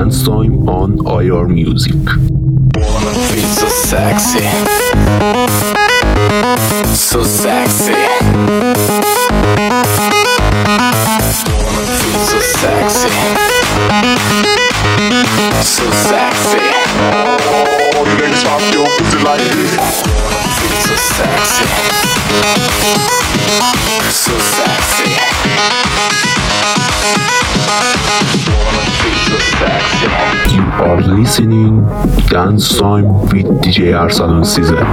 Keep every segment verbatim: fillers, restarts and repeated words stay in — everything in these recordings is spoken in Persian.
Dance Time on I R Music. Wanna feel so sexy, so sexy. Wanna feel so sexy, so sexy. Oh, you niggas pop your pussy like this. Wanna feel so sexy, so sexy. Wanna feel so sexy. You are listening Dance Time with دی جی ارسلان سیزن.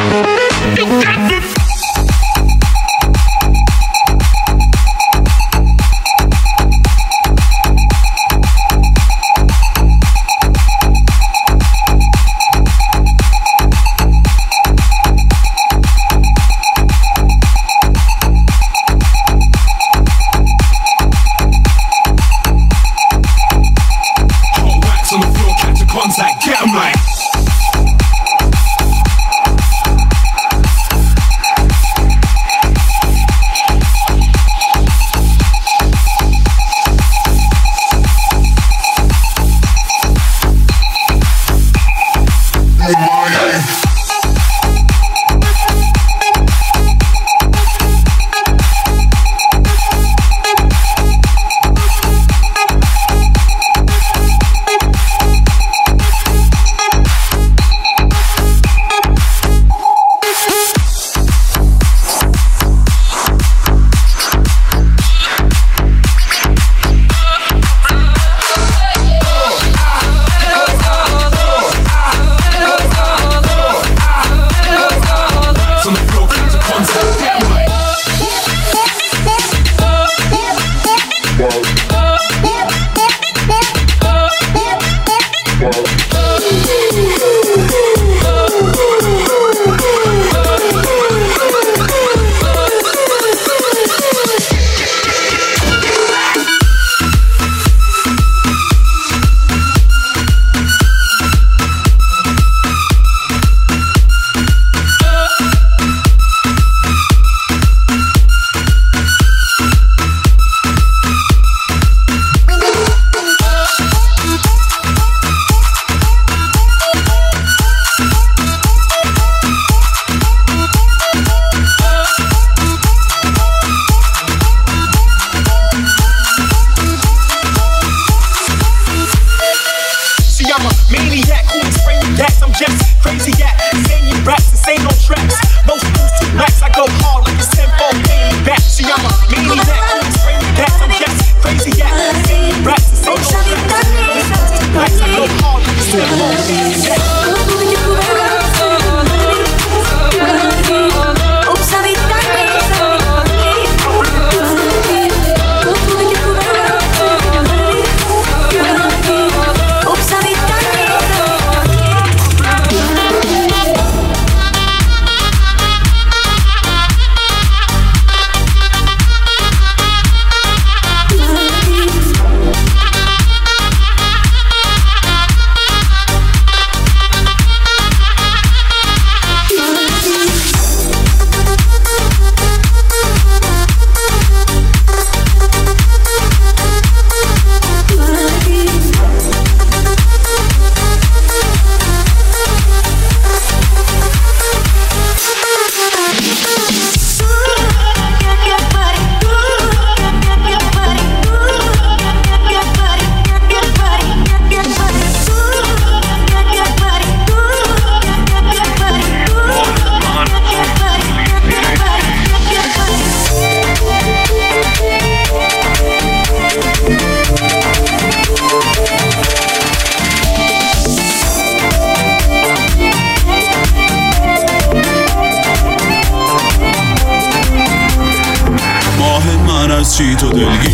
چی تو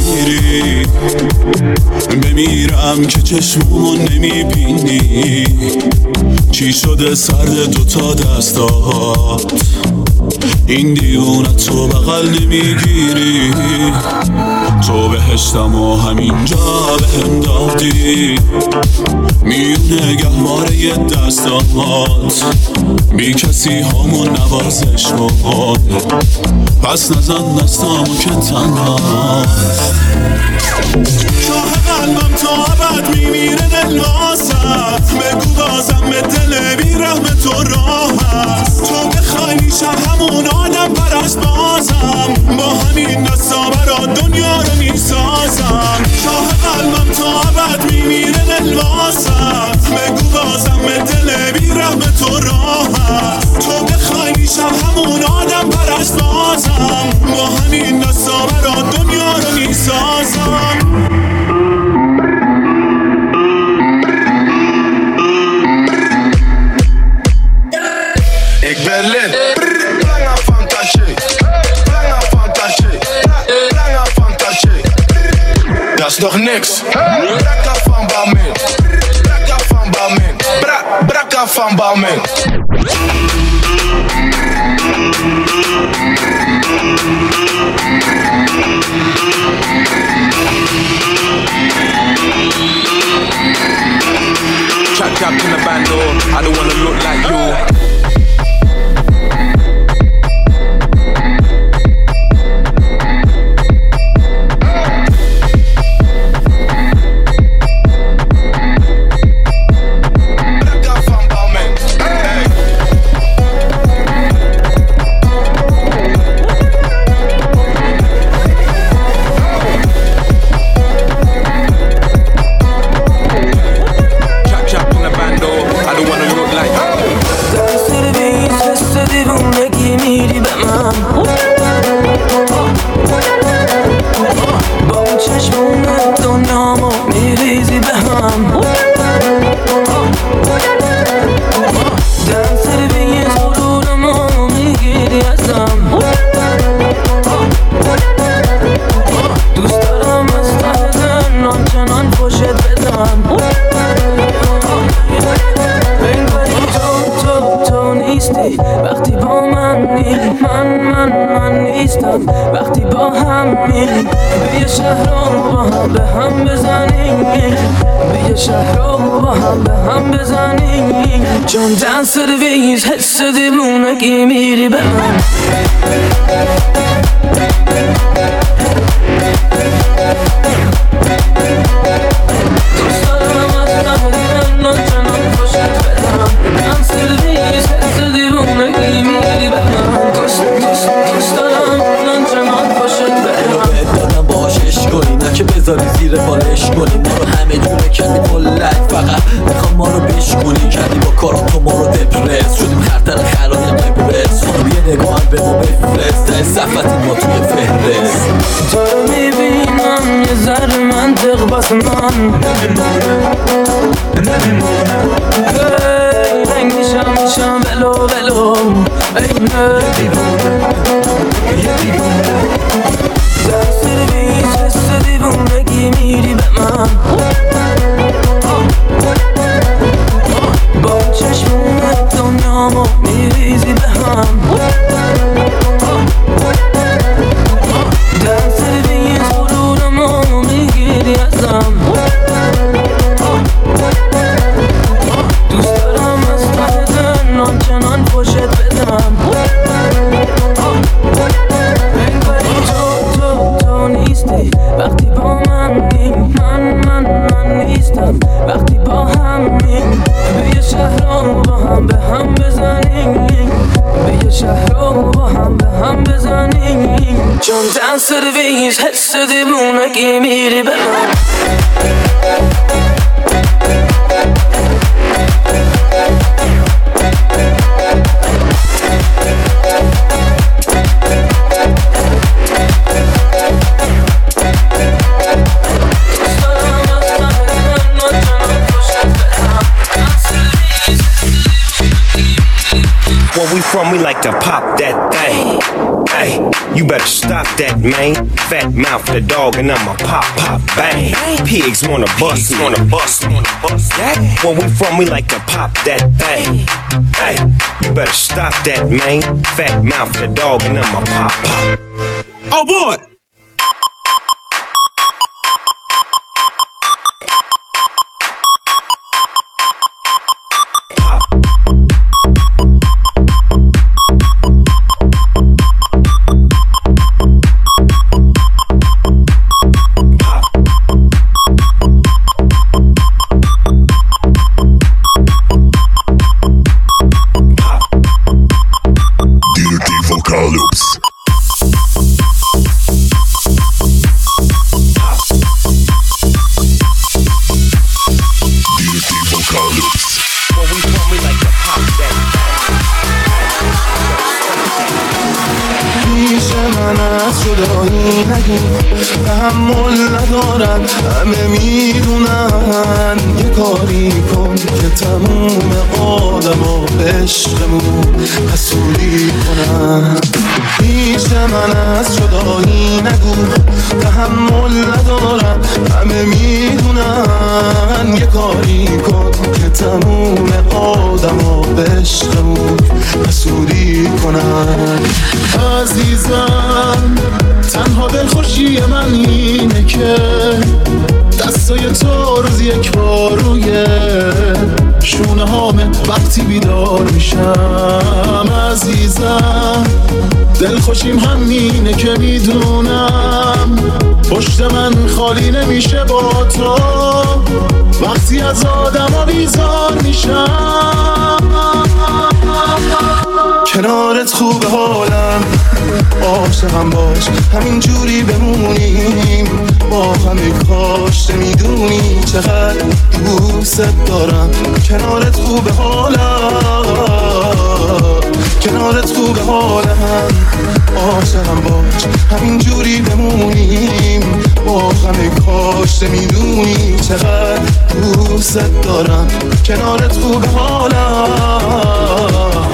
دلگیری بمیرم که چشمون نمیبینی چی شده سرد دوتا دستات این دیونت تو بغل نمیگیری تو بهشتم و همینجا بهم دادی میونه گهواره دستات، بی کسی همون نوازش کن، پس نزن دستامو که تنها. شاه قلبم تا ابد میمیره دل نازت، بگو بازم به دل بی رحم تو راه هست. تو بخوای میشم همون آدم پرست بازم، با همین دستا برا دنیا رو میسازم. شاه قلبم تا ابد میمیره دل واسد، بگو بازم به دل بی رحم تو راه هست. تو بخوای میشم همون آدم پرست بازم، با همین دستا برا دنیا رو میسازم. Ik ben lid, langer fantasie, langer fantasie, langer fantasie. Dat is toch niks? Brakka van Balmain, brakka van Balmain, bra, brakka van Balmain. Chop chop in the bando, I don't wanna look like you. وقتی با من میری من من من نیستم. وقتی با هم میری به یه شهر رو با هم به هم بزنیم، به یه شهر رو با هم به هم بزنیم. چون دن سرویس حس دیوونگی میری به من. دوست دارم از نهدیدن ناچنان خوشت بدم. دن سرویس حس دیوونگی میری به من. دوست دوست دوست دارم ناچنان خوشت بدم. بهت دادم باهاش عشق کنی، نه که بذاری زیر بالش کنی. ما رو همه جونه کردی ملک، فقط میخوام ما رو بشکنی. کردی با کارات تو ما رو دپرس، شدیم خرطر خرای قبرس. خانم یه نگاه هم به ما بفرست، ته صفتی ما توی فهرست. تو رو میبینم یه ذره منطق باس من ای رنگ میشم میشم ولو ولو اینه در سرویس حس دیوونگی میری به من. با چشمون دنیامو میریزی به هم. در سرویس غرورمو میگیری ازم. دوست دارم از ته دل ناچنان خوشت بدم. انگاری تو تو تو نیستی وقتی با من میری من من من نیستم. وقتی با هم میری به یه شهر رو با هم به هم بزنیم، به یه شهر رو با هم به هم بزنیم. چون دن سرویس حس دیوونگی میری به من. Where we from, we like to pop that thing. Hey, you better stop that, man. Fat mouth, the dog, and I'ma pop, pop, bang. Pigs wanna bust, wanna bust, wanna bust. Where we from, we like to pop that thing. Hey, you better stop that, man. Fat mouth, the dog, and I'ma pop, pop. Oh boy! جدایی نگو، تحمل ندارن همه میدونن. یه کاری کن که تموم آدما عشقمون حسودی کنن. هیچ من از جدایی نگو، تحمل ندارن همه میدونن. یه کاری کن که تموم آدما عشقمون حسودی کنن. عزیزم تنها دلخوشی من اینه که دستای تو روز یک بار روی شونه هامه وقتی بیدار میشم. عزیزم دلخوشیم همینه که میدونم پشت من خالی نمیشه با تو وقتی از آدم بیزار میشم. کنارت خوب حالم، عاشقم باش همین جوری بمونیم با همه. کاش میدونی چقدر دوست دارم. کنارت خوب حالم، کنارت خوب حالم، عاشقم باش همین جوری بمونیم با همه. کاش میدونی چقدر دوست دارم. کنارت خوب حالم.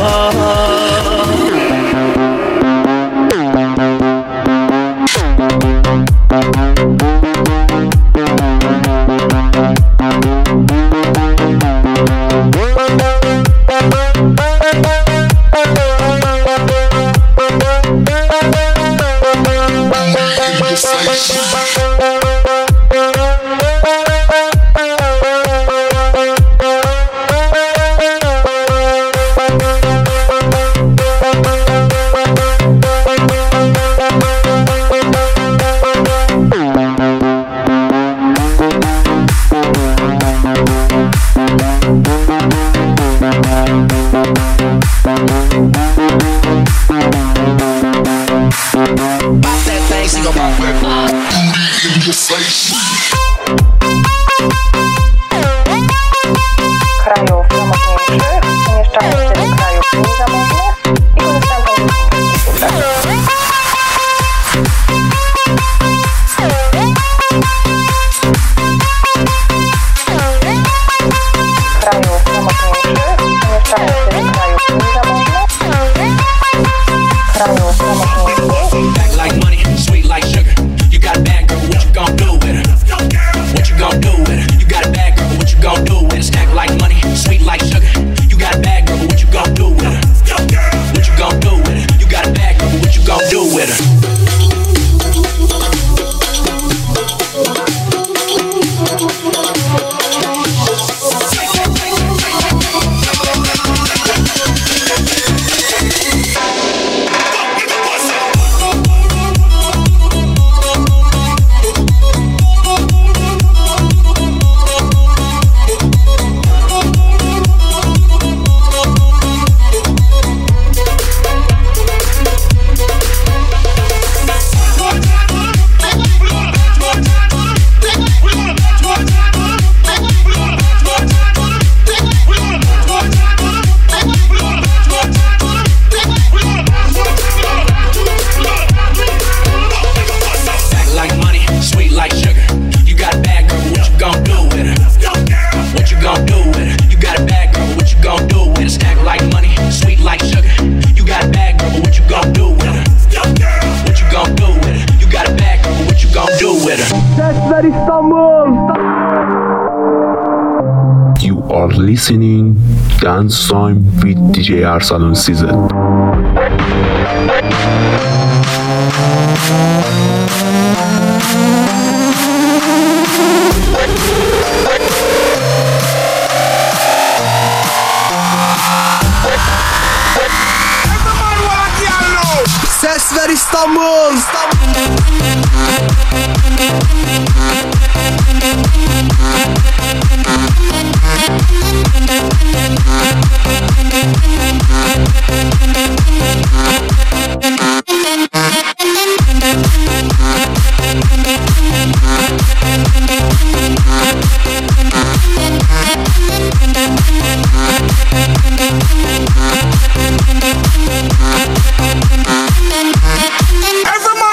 Krajów najmocniejszych, umieszczamy wtedy krajów niezamożnych i korzystamy krajów najmocniejszych, umieszczamy wtedy krajów niezamożnych, krajów najmocniejszych. Back like money, sweet like sugar. You got a bad girl, what you gon' do with her? What you gon' do with her? You got a bad girl, what you gon' do with her? Stack like money, sweet like sugar. You got a bad girl, what you gon' do with her? What you gon' do with her? You got a bad girl, what you gon' do with her? You are listening Dance Time with دی جی Arsalan Season. Ses ver İstanbul, İstanbul. Everybody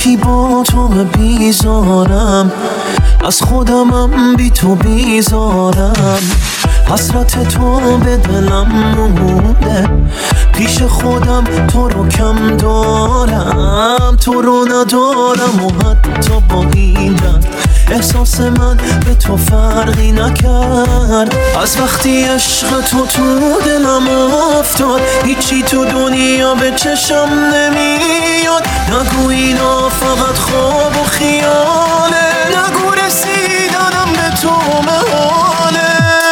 یکی با تو بیزارم، از خودمم بی تو بیزارم. حسرت تو به دلم مونده، پیش خودم تو رو کم دارم، تو رو ندارم و حتی با این احساس من به تو فرقی نکرد. از وقتی عشق تو تو دلم افتاد، هیچی تو دنیا به چشم نمیاد. نگو اینا فقط خواب و خیاله، نگو رسیدنم به تو محاله.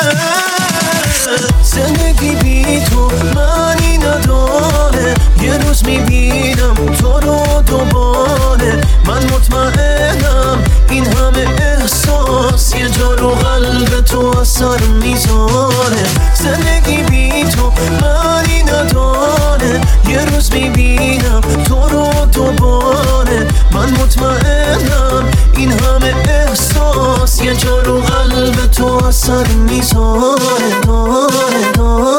زندگی بی تو معنی نداره، یه روز میبینم تو رو دوباره. من مطمئنم این همه احساس یه جا رو قلب تو اثر میذاره. زندگی بی تو معنی نداره، یه روز میبینم تو رو دوباره. من مطمئنم این همه احساس یه جا رو قلب تو اثر میذاره. داره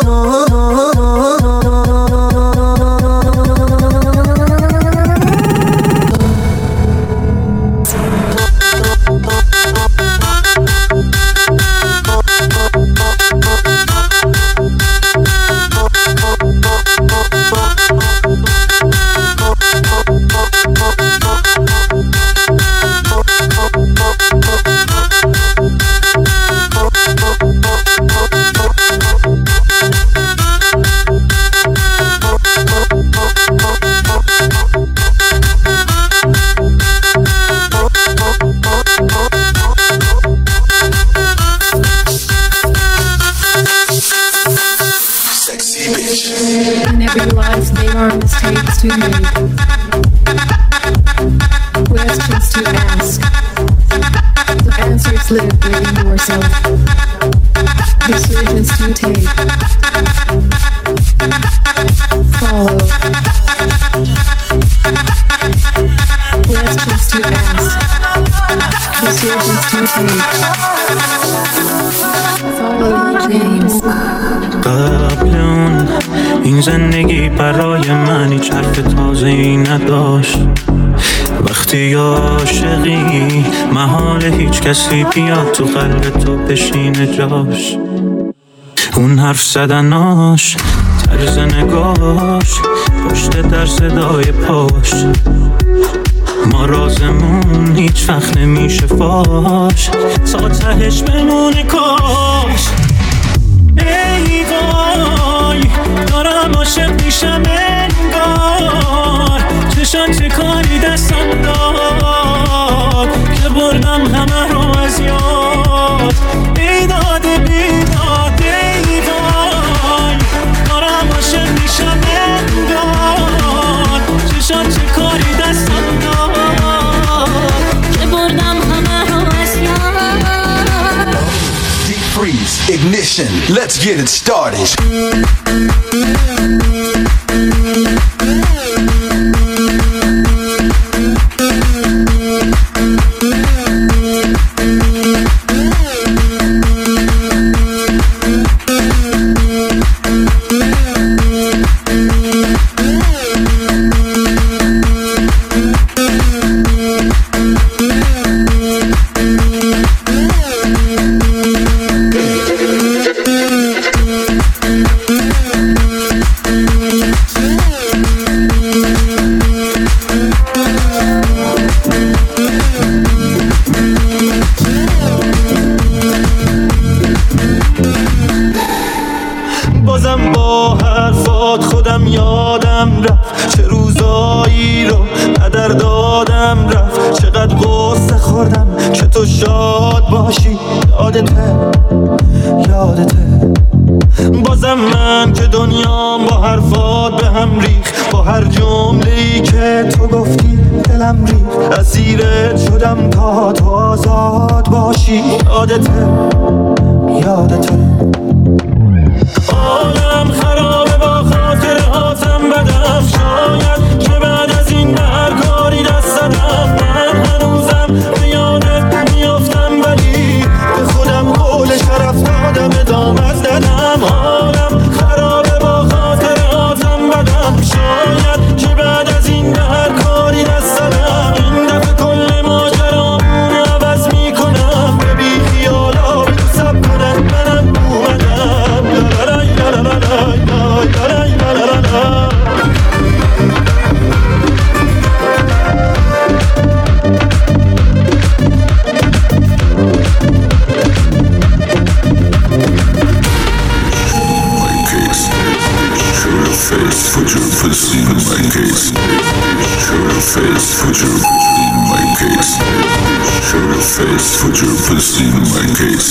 mistakes to make, questions to ask, the answers live within yourself, decisions to take, follow, questions to ask, decisions to take, follow James. قبلون این زندگی برای من هیچ حرف تازه‌ای نداشت. وقتی عاشقی محال هیچ کسی بیاد تو قلب تو بشینه جاش. اون حرف زدناش، طرز نگاش، پشت در صدای پاش، ما رازمون هیچ وقت نمیشه فاش. تا تهش بمونه کاش. ای وای دارم عاشق میشم انگار، چشان چه کاری دستم داد که بردم همه رو از یاد. ای داد بیداد ای وای دارم عاشق میشم انگار، چشان چه کاری دستم داد که بردم همه رو از یاد. Freeze, ignition, let's get it started. بازم با حرفات خودم یادم رفت، چه روزایی رو قدر دادم رفت. چقدر قصه خوردم که تو شاد باشی، یادته یادته. بازم من که دنیام با حرفات به هم ریخت، با هر جمله‌ای که تو گفتی دلم ریخت. اسیرت شدم تا تو آزاد باشی، یادته یادته. عالم خرابه با خاطر هاتم بدم، شاید که بعد از این به هر کاری دست زدم. من هنوزم به یادت میافتم، ولی به خودم قول شرف دادم ادامه زدم. عالم خرابه با خاطر هاتم بدم، شاید که بعد از این به هر کاری دست زدم. این Put your pussy in my case.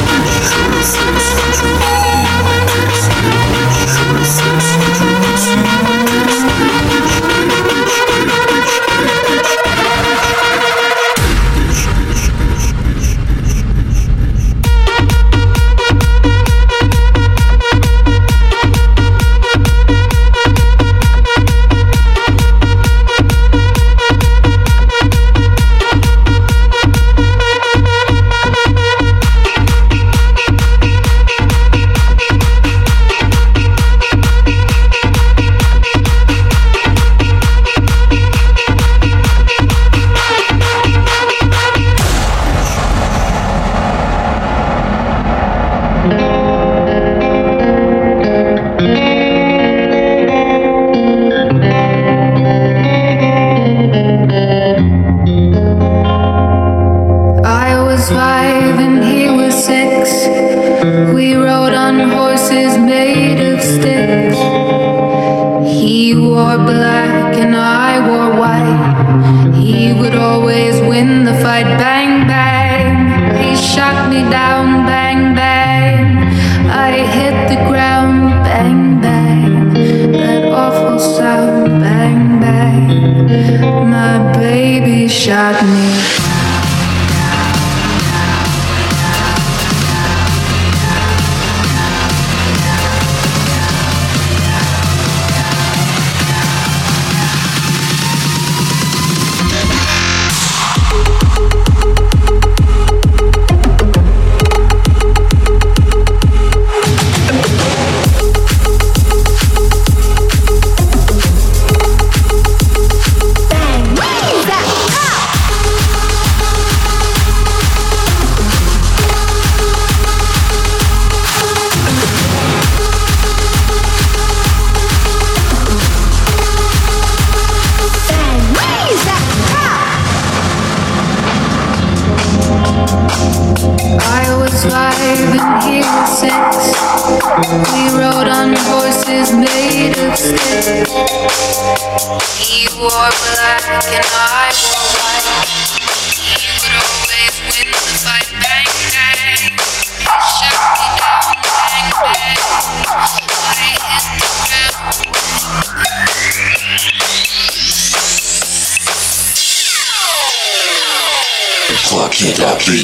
Fuck it up, beat.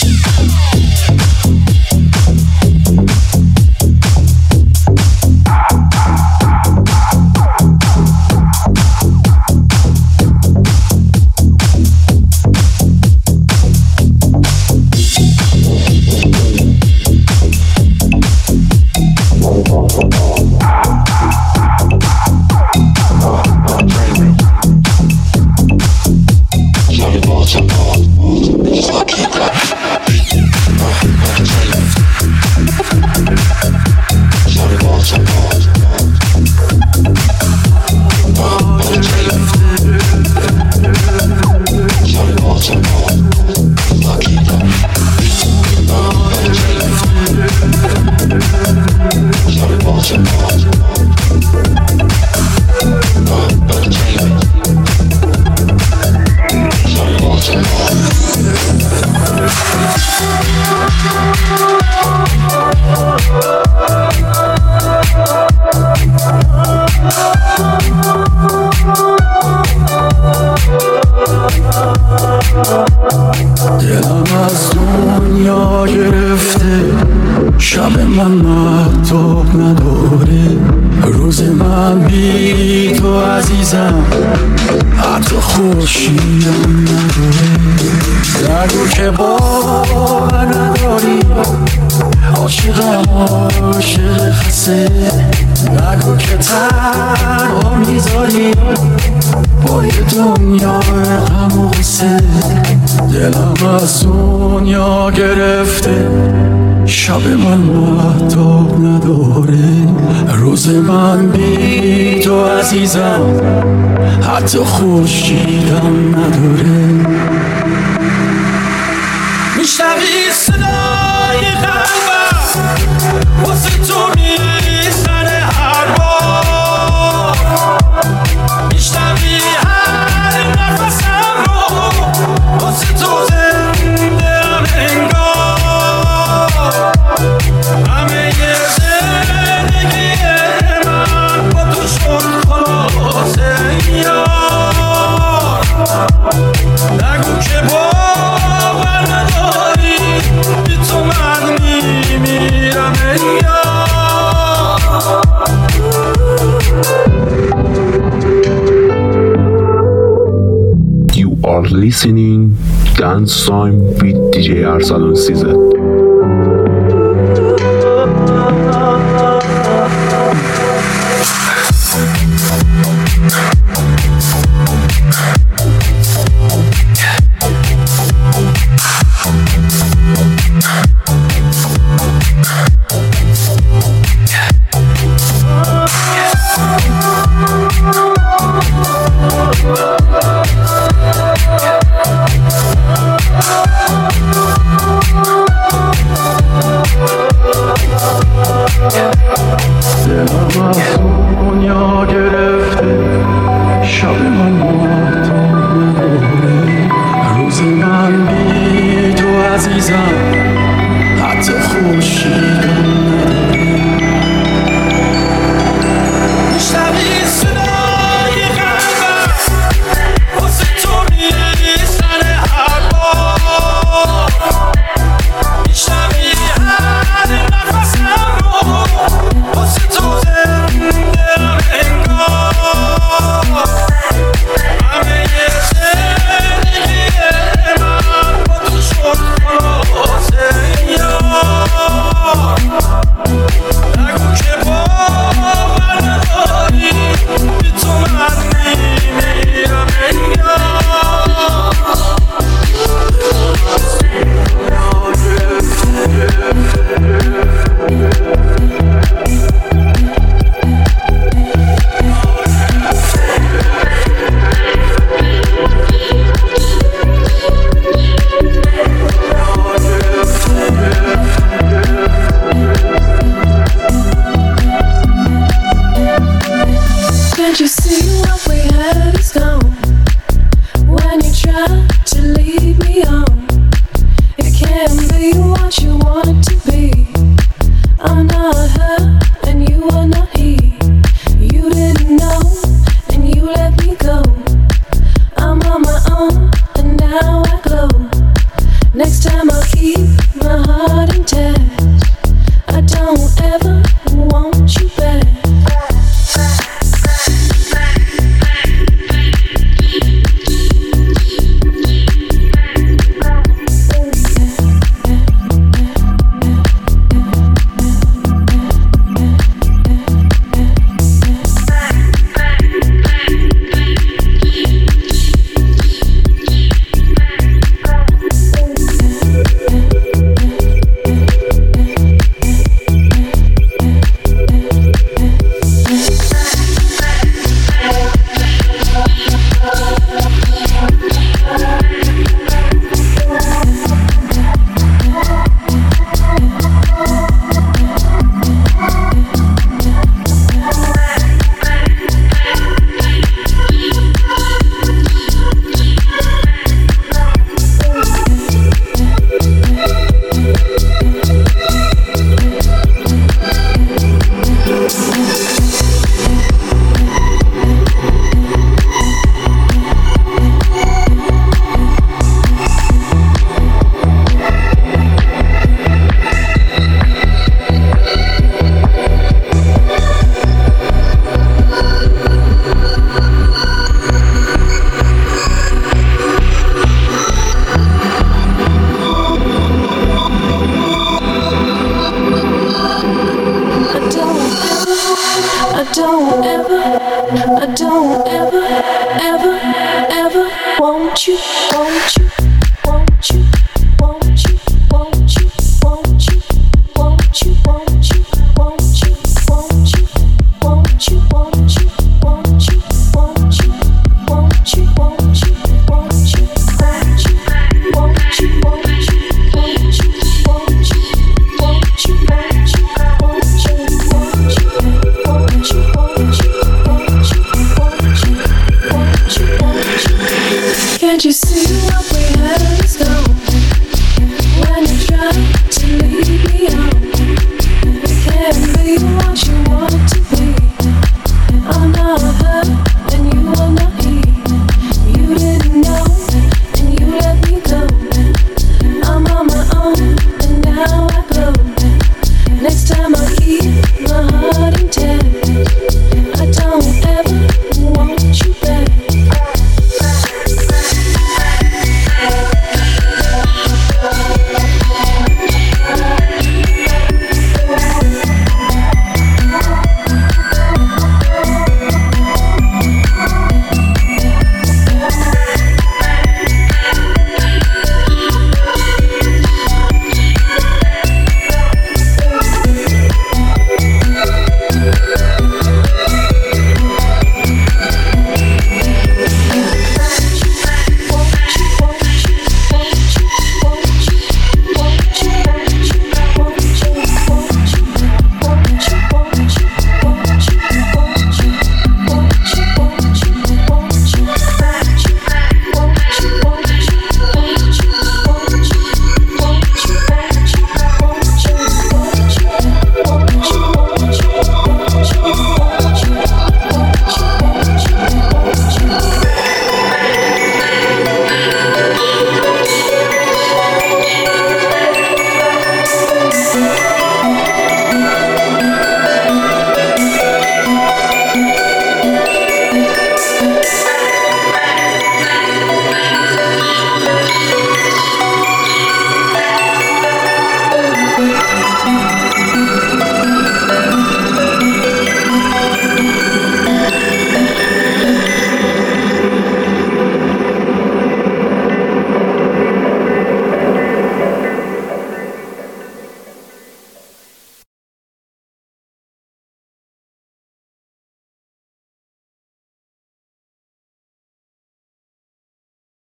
دلم از دنیا گرفته، شب من مهتاب نداره، روز من بی تو عزیزم حتی خورشیدم نداره. نگو که باور نداری عاشقم عاشق خسته، نگو که تنها میذاری با یه دنیا غم و غصه. دلم از دنیا گرفته، شب من مهتاب نداره، روز من بی تو عزیزم حتی خورشیدم نداره. میشنوی صدای قلبم واسه تو میزنه هر بار، میشنوی هر نفسم رو واسه تو زنده listening Dance Time with دی جی Arsalan C Z. I don't ever, ever, ever want you.